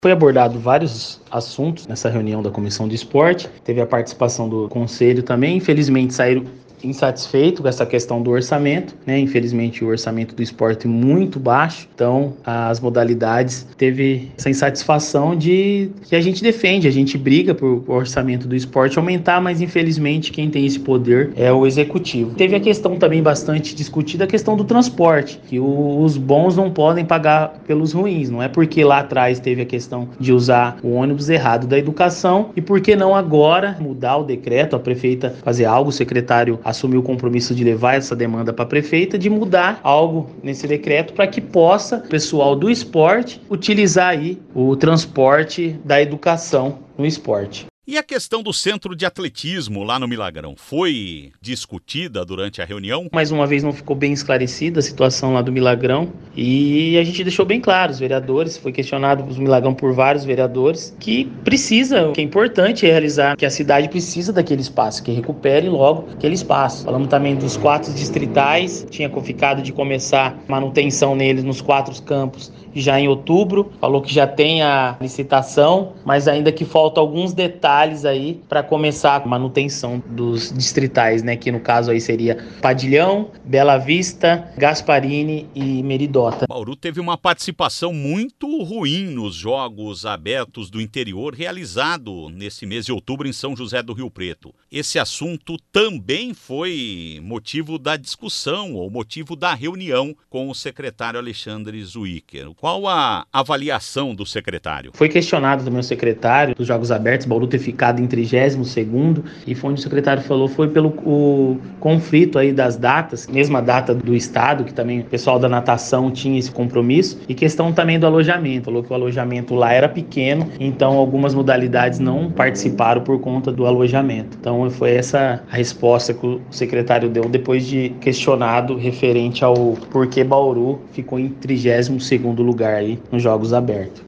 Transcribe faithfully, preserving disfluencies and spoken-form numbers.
Foi abordado vários assuntos nessa reunião da Comissão de Esporte, teve a participação do Conselho também, infelizmente saíram insatisfeitos com essa questão do orçamento, né? Infelizmente o orçamento do esporte é muito baixo, então as modalidades teve essa insatisfação de que a gente defende, a gente briga por o orçamento do esporte aumentar, mas infelizmente quem tem esse poder é o executivo. Teve a questão também bastante discutida, a questão do transporte, que o, os bons não podem pagar pelos ruins, não é porque lá atrás teve a questão de usar o ônibus errado da educação e por que não agora mudar o decreto, a prefeita fazer algo, o secretário assumiu o compromisso de levar essa demanda para a prefeita, de mudar algo nesse decreto para que possa o pessoal do esporte utilizar aí o transporte da educação no esporte. E a questão do centro de atletismo lá no Milagrão foi discutida durante a reunião? Mais uma vez não ficou bem esclarecida a situação lá do Milagrão e a gente deixou bem claro, os vereadores, foi questionado os Milagrão por vários vereadores, que precisa, que é importante realizar, que a cidade precisa daquele espaço, que recupere logo aquele espaço. Falamos também dos quatro distritais, tinha ficado de começar manutenção neles nos quatro campos já em outubro, falou que já tem a licitação, mas ainda que faltam alguns detalhes aí para começar a manutenção dos distritais, né, que no caso aí seria Padilhão, Bela Vista, Gasparini e Meridota. Bauru teve uma participação muito ruim nos Jogos Abertos do Interior realizado nesse mês de outubro em São José do Rio Preto. Esse assunto também foi motivo da discussão ou motivo da reunião com o secretário Alexandre Zuiker. Qual a avaliação do secretário? Foi questionado também o secretário dos Jogos Abertos, Bauru ter ficado em trigésimo segundo, e foi onde o secretário falou, foi pelo o conflito aí das datas, mesma data do estado, que também o pessoal da natação tinha esse compromisso, e questão também do alojamento, falou que o alojamento lá era pequeno, então algumas modalidades não participaram por conta do alojamento. Então foi essa a resposta que o secretário deu depois de questionado referente ao porquê Bauru ficou em trigésimo segundo lugar aí nos Jogos Abertos.